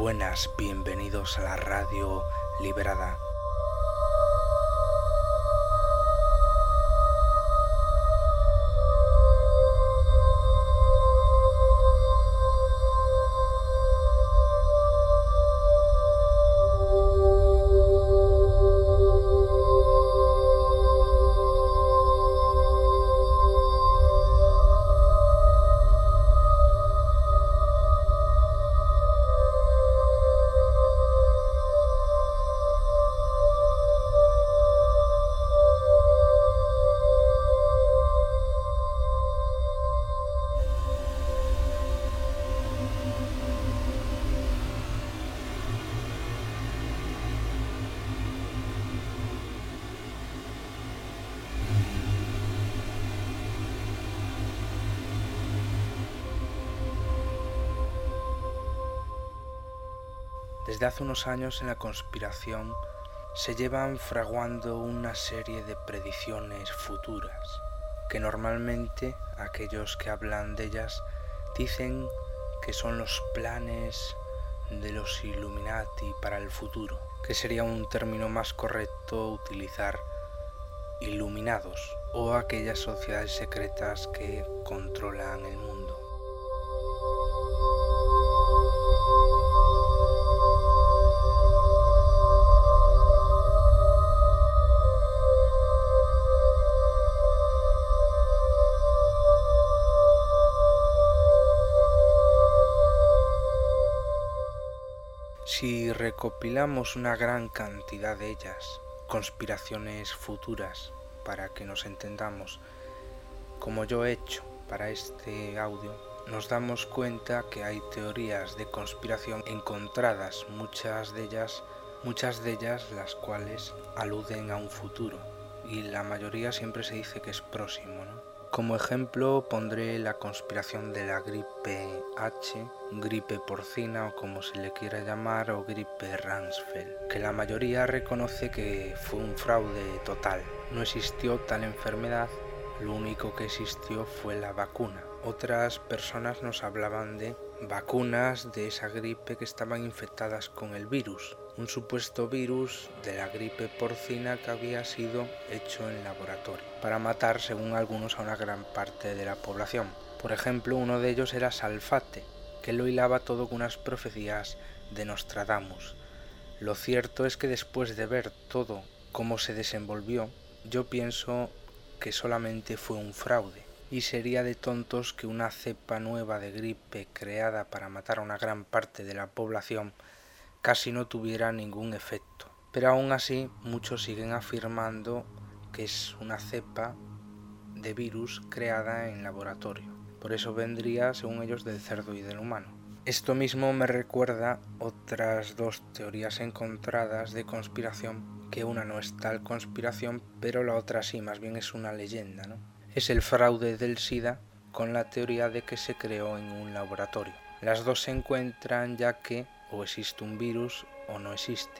Buenas, bienvenidos a la Radio Liberada. Desde hace unos años en la conspiración se llevan fraguando una serie de predicciones futuras, que normalmente aquellos que hablan de ellas dicen que son los planes de los Illuminati para el futuro, que sería un término más correcto utilizar iluminados o aquellas sociedades secretas que controlan el mundo. Si recopilamos una gran cantidad de ellas, conspiraciones futuras, para que nos entendamos, como yo he hecho para este audio, nos damos cuenta que hay teorías de conspiración encontradas, muchas de ellas las cuales aluden a un futuro, y la mayoría siempre se dice que es próximo, ¿no? Como ejemplo pondré la conspiración de la gripe H, gripe porcina o como se le quiera llamar, o gripe Rumsfeld, que la mayoría reconoce que fue un fraude total. No existió tal enfermedad, lo único que existió fue la vacuna. Otras personas nos hablaban de vacunas de esa gripe que estaban infectadas con el virus, un supuesto virus de la gripe porcina que había sido hecho en laboratorio para matar, según algunos, a una gran parte de la población. Por ejemplo, uno de ellos era Salfate, que lo hilaba todo con unas profecías de Nostradamus. Lo cierto es que después de ver todo cómo se desenvolvió, yo pienso que solamente fue un fraude. Y sería de tontos que una cepa nueva de gripe creada para matar a una gran parte de la población casi no tuviera ningún efecto. Pero aún así, muchos siguen afirmando que es una cepa de virus creada en laboratorio. Por eso vendría, según ellos, del cerdo y del humano. Esto mismo me recuerda otras dos teorías encontradas de conspiración, que una no es tal conspiración, pero la otra sí, más bien es una leyenda, ¿no? Es el fraude del SIDA con la teoría de que se creó en un laboratorio. Las dos se encuentran ya que o existe un virus o no existe.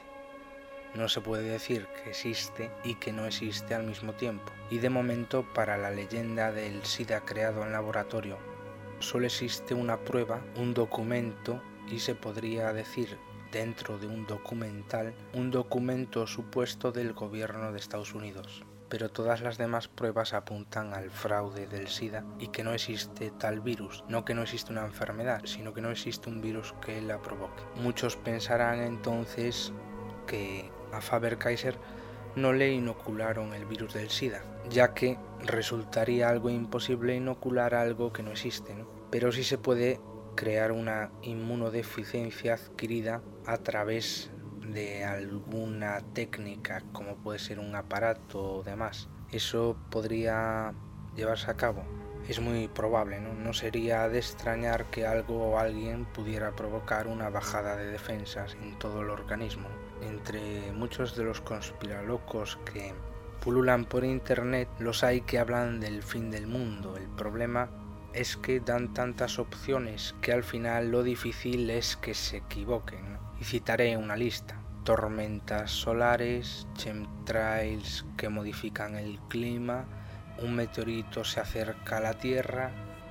No se puede decir que existe y que no existe al mismo tiempo. Y de momento, para la leyenda del SIDA creado en laboratorio, solo existe una prueba, un documento, y se podría decir dentro de un documental, un documento supuesto del gobierno de Estados Unidos. Pero todas las demás pruebas apuntan al fraude del SIDA y que no existe tal virus, no que no existe una enfermedad, sino que no existe un virus que la provoque. Muchos pensarán entonces que a Faber-Kaiser no le inocularon el virus del SIDA, ya que resultaría algo imposible inocular algo que no existe, ¿no? Pero sí se puede crear una inmunodeficiencia adquirida a través de alguna técnica, como puede ser un aparato o demás. Eso podría llevarse a cabo. Es muy probable, ¿no? No sería de extrañar que algo o alguien pudiera provocar una bajada de defensas en todo el organismo. Entre muchos de los conspiralocos que pululan por internet, los hay que hablan del fin del mundo. El problema es que dan tantas opciones que al final lo difícil es que se equivoquen, ¿no? Y citaré una lista: tormentas solares, chemtrails que modifican el clima, un meteorito se acerca a la Tierra,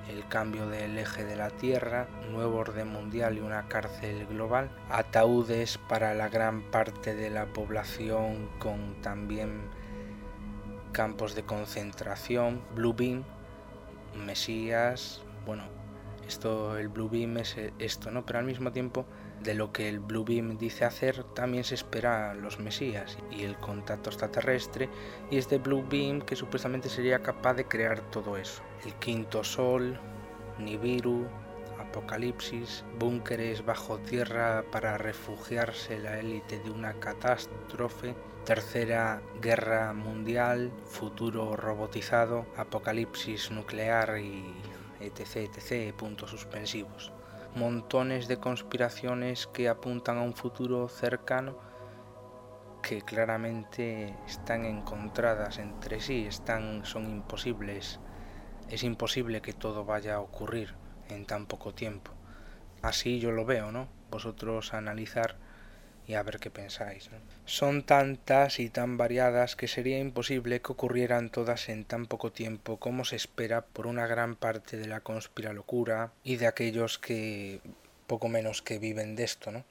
el cambio del eje de la Tierra, nuevo orden mundial y una cárcel global, ataúdes para la gran parte de la población con también campos de concentración, Blue Beam, Mesías, el Blue Beam es esto, ¿no? Pero al mismo tiempo de lo que el Blue Beam dice hacer también se espera los Mesías y el contacto extraterrestre, y es de Blue Beam que supuestamente sería capaz de crear todo eso. El quinto sol, Nibiru, Apocalipsis, búnkeres bajo tierra para refugiarse la élite de una catástrofe, tercera guerra mundial, futuro robotizado, apocalipsis nuclear y etc, puntos suspensivos. Montones de conspiraciones que apuntan a un futuro cercano que claramente están encontradas entre sí, son imposibles. Es imposible que todo vaya a ocurrir en tan poco tiempo. Así yo lo veo, ¿no? Vosotros analizar y a ver qué pensáis, ¿no? Son tantas y tan variadas que sería imposible que ocurrieran todas en tan poco tiempo como se espera por una gran parte de la conspiralocura y de aquellos que poco menos que viven de esto, ¿no?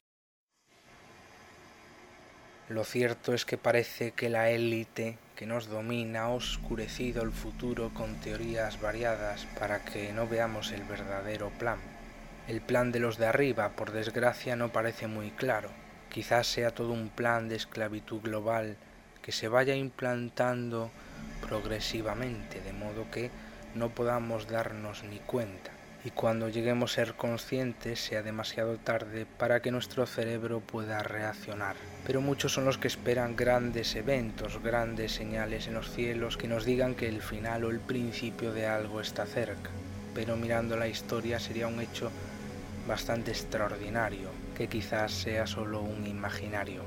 Lo cierto es que parece que la élite que nos domina ha oscurecido el futuro con teorías variadas para que no veamos el verdadero plan. El plan de los de arriba, por desgracia, no parece muy claro. Quizás sea todo un plan de esclavitud global que se vaya implantando progresivamente, de modo que no podamos darnos ni cuenta. Y cuando lleguemos a ser conscientes sea demasiado tarde para que nuestro cerebro pueda reaccionar. Pero muchos son los que esperan grandes eventos, grandes señales en los cielos que nos digan que el final o el principio de algo está cerca. Pero mirando la historia sería un hecho bastante extraordinario, que quizás sea solo un imaginario.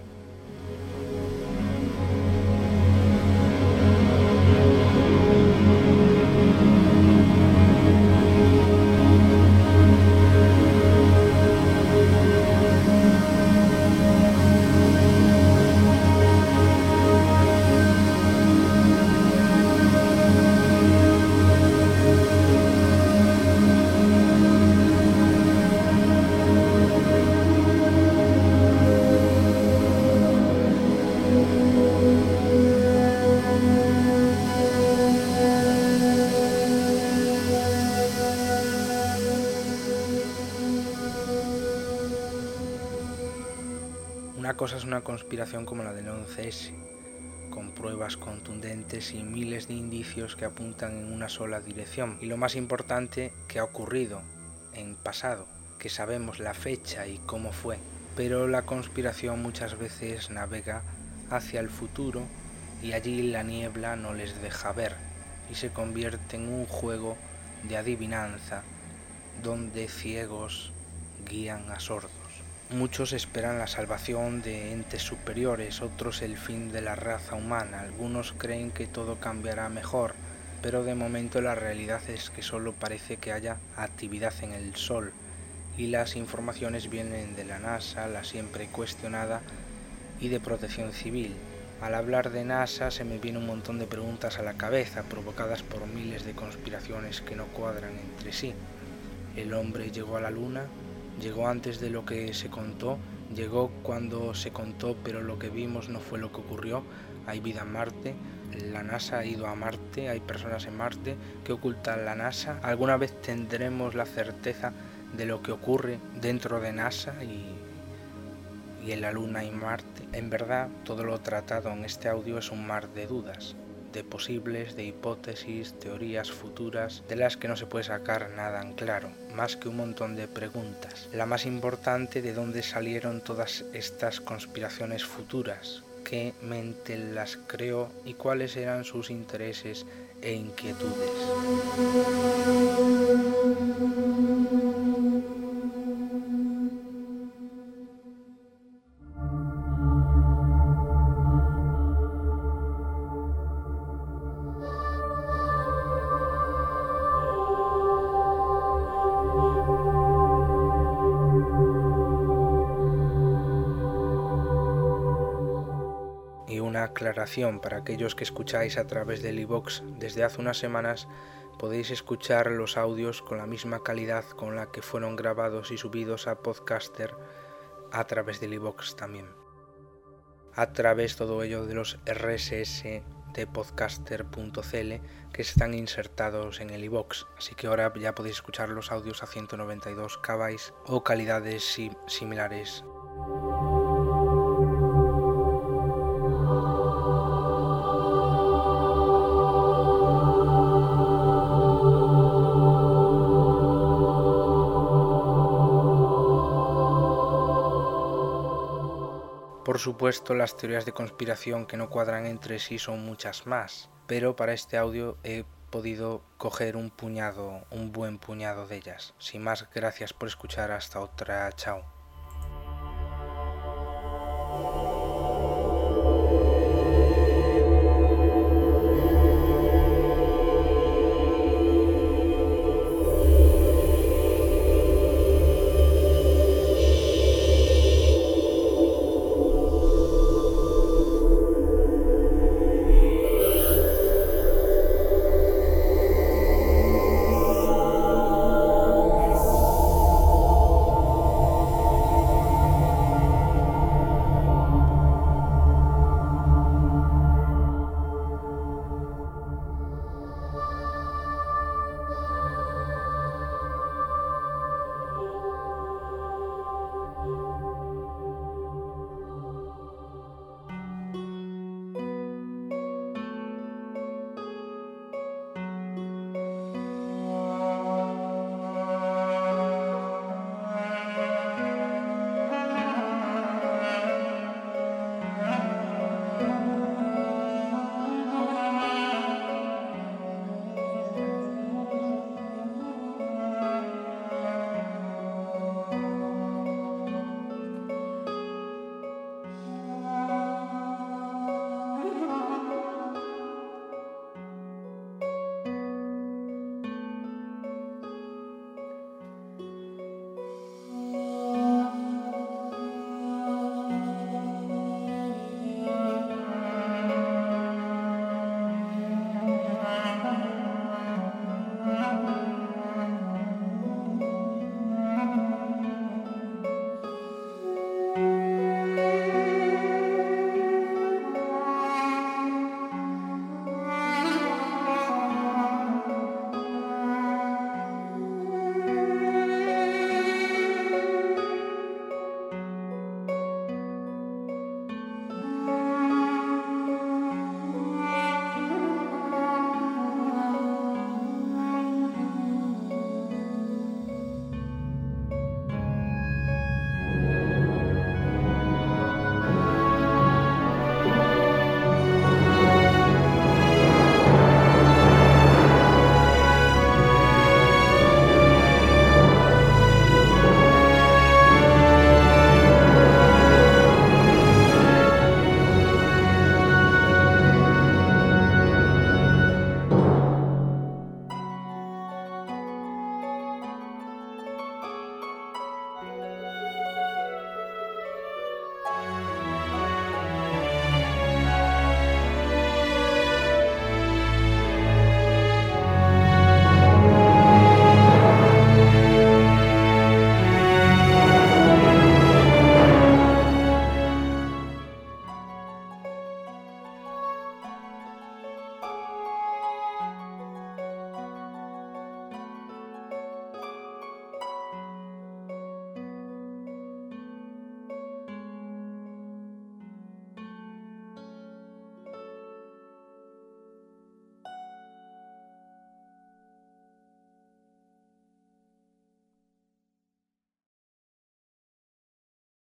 Una cosa es una conspiración como la del 11S, con pruebas contundentes y miles de indicios que apuntan en una sola dirección. Y lo más importante, que ha ocurrido en pasado, que sabemos la fecha y cómo fue. Pero la conspiración muchas veces navega hacia el futuro y allí la niebla no les deja ver y se convierte en un juego de adivinanza donde ciegos guían a sordos. Muchos esperan la salvación de entes superiores, otros el fin de la raza humana, algunos creen que todo cambiará mejor, pero de momento la realidad es que solo parece que haya actividad en el Sol, y las informaciones vienen de la NASA, la siempre cuestionada, y de Protección Civil. Al hablar de NASA se me viene un montón de preguntas a la cabeza, provocadas por miles de conspiraciones que no cuadran entre sí. ¿El hombre llegó a la Luna? ¿Llegó antes de lo que se contó? ¿Llegó cuando se contó pero lo que vimos no fue lo que ocurrió? ¿Hay vida en Marte? ¿La NASA ha ido a Marte? ¿Hay personas en Marte? ¿Qué oculta la NASA? ¿Alguna vez tendremos la certeza de lo que ocurre dentro de NASA y en la Luna y Marte? En verdad, todo lo tratado en este audio es un mar de dudas, de posibles, de hipótesis, teorías futuras, de las que no se puede sacar nada en claro, más que un montón de preguntas. La más importante, ¿de dónde salieron todas estas conspiraciones futuras? ¿Qué mente las creó y cuáles eran sus intereses e inquietudes? Aclaración para aquellos que escucháis a través del iVoox. Desde hace unas semanas podéis escuchar los audios con la misma calidad con la que fueron grabados y subidos a Podcaster a través del iVoox también. A través todo ello de los RSS de podcaster.cl que están insertados en el iVoox, así que ahora ya podéis escuchar los audios a 192 KB o calidades similares. Por supuesto, las teorías de conspiración que no cuadran entre sí son muchas más, pero para este audio he podido coger un buen puñado de ellas. Sin más, gracias por escuchar, hasta otra, chao.